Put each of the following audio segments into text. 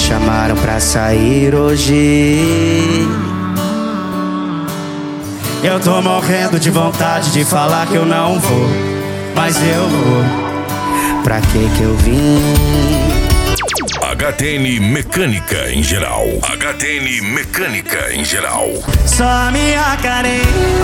chamaram pra sair hoje. Eu tô morrendo de vontade de falar que eu não vou, mas eu vou. Pra que eu vim? HTN Mecânica em geral. HTN Mecânica em geral. Só a minha carente,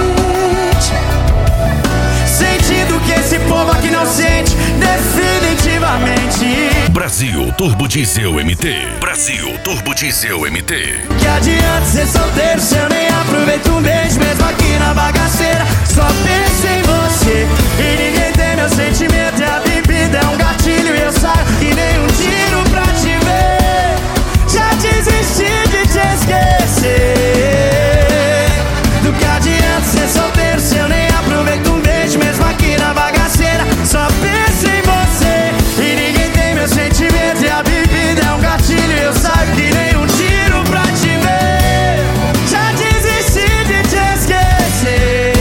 sentindo que esse povo aqui não sente definitivamente. Brasil Turbo Diesel MT. Brasil Turbo Diesel MT. Que adianta ser solteiro se eu nem aproveito um beijo, mesmo aqui na bagaceira. Só penso em você e ninguém tem meu sentimento. E a bebida é um gatilho e eu saio que nem um tiro pra te ver. Já desisti de te esquecer. Do que adianta ser solteiro se eu nem aproveito um beijo, mesmo aqui na bagaceira. Só penso em você e ninguém tem meu sentimento. E a bebida é um gatilho e eu saio que nem um tiro pra te ver. Já desisti de te esquecer.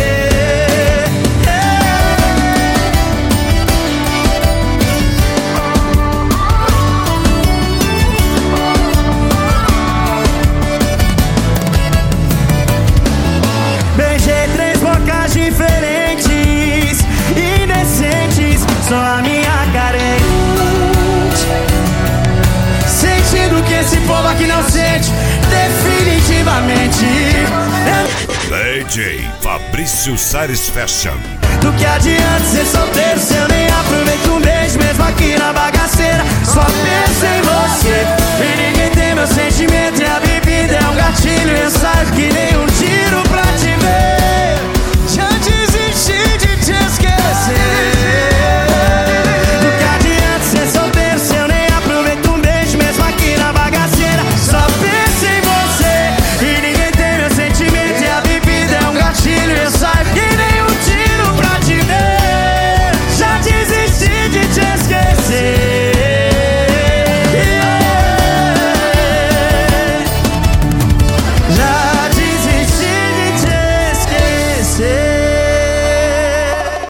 Beijei 3 bocas diferentes, indecentes. Só a minha carente, sentindo que esse povo aqui não sente definitivamente. DJ Fabrício Sares Fashion. Do que adianta ser solteiro se eu nem aproveito um beijo, mesmo aqui na bagaceira. Só penso em você e ninguém tem meu sentimento. E a